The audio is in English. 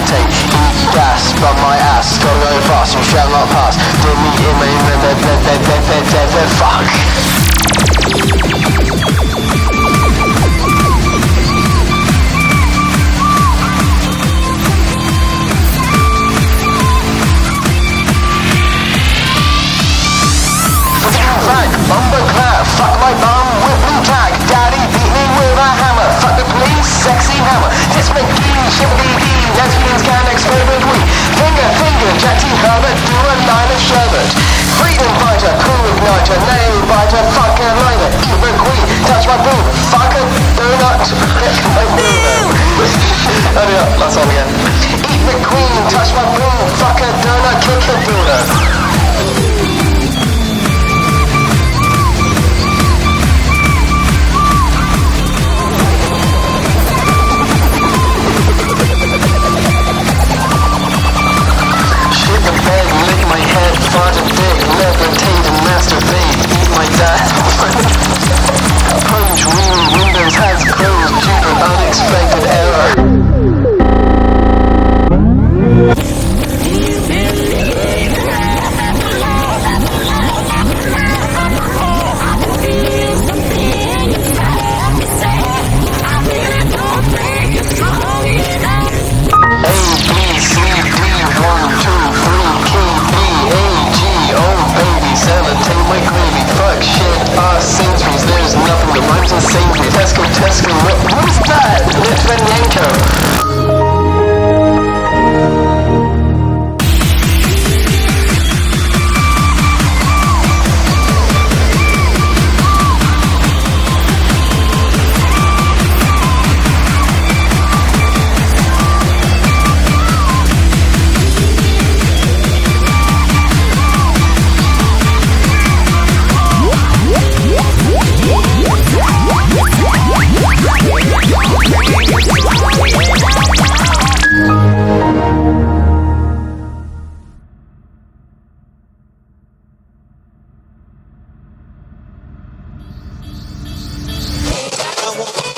lactate. Eat gas from my ass. Gotta go fast, you shall not pass. Did me in my fuck. Bumper clap, fuck my bum with blue tag. Daddy beat me with a hammer. Fuck the police, sexy hammer. This make clean, shibbity-dee. Lesbians can experiment with. Finger, Jetty Herbert, do a line of sherbet. Freedom fighter, cool igniter, nail biter, fucking lighter. Eat the queen, touch my boob. Fuck a donut, my boob. Hurry up, last time again. Eat the queen, touch my